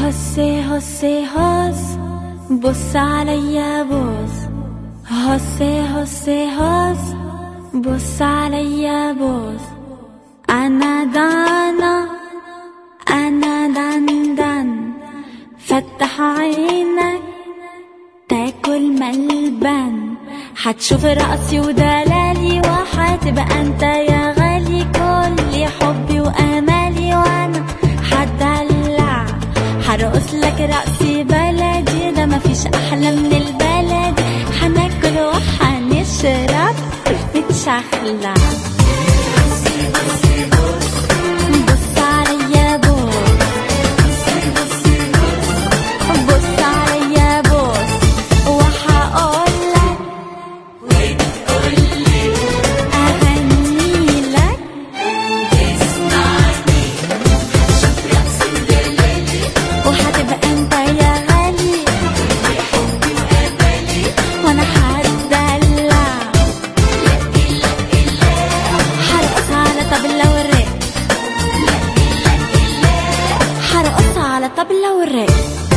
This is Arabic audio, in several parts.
هسي هسي هس، بص عليا بص. هسي هسي هس، بص عليا بص. أنا دانا أنا دندن، فتح عينك تاكل ملبن. هتشوف رقصي ودلالي وهتبقى انت يا غالي كل حبي وامالي. وانا هدلع هرقص لك رقصي بلدي، ده مفيش احلى من البلد. هناكل وهنشرب نتشخلع. بص عليا بص، بص عليا بص، وهقولك وتقولي اغنيلك تسمعني. هتشوف رقصي ودلالي وهتبقى انت يا غالي حبي وامالي. وانا هتدلع هرقص على طبلة والرق، هرقص على طبلة والرق.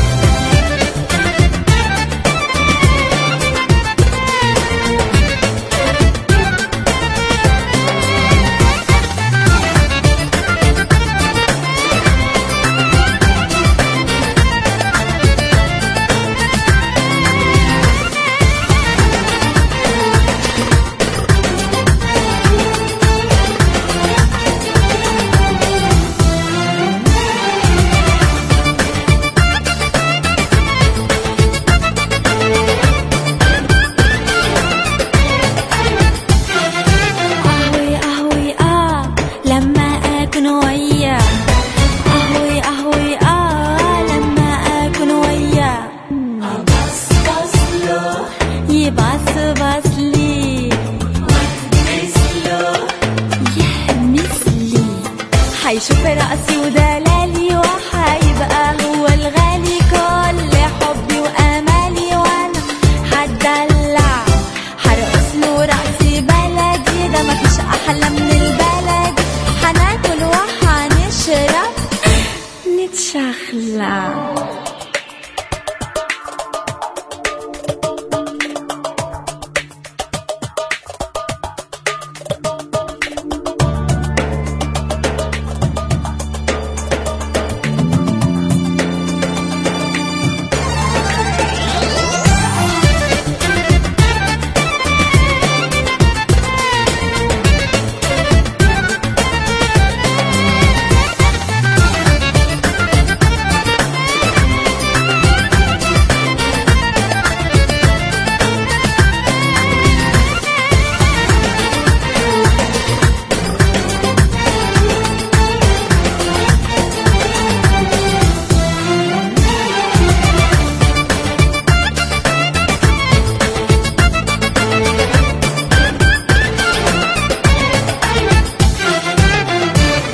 يبصبص لي وتمثله يهمس لي. هيشوف رقصي ودلالي وهيبقى هو الغالي كل حبي وامالي. وانا هدلع هرقص له رقصي بلدي، ده مفيش احلى من البلد. هناكل وهنشرب نتشخلع.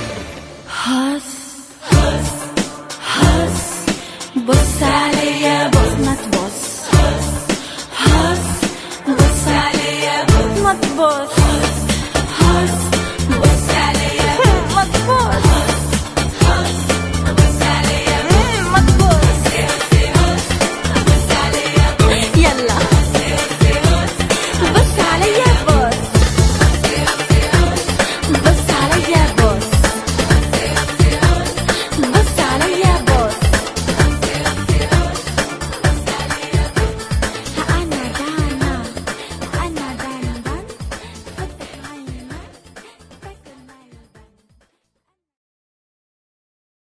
بص عليا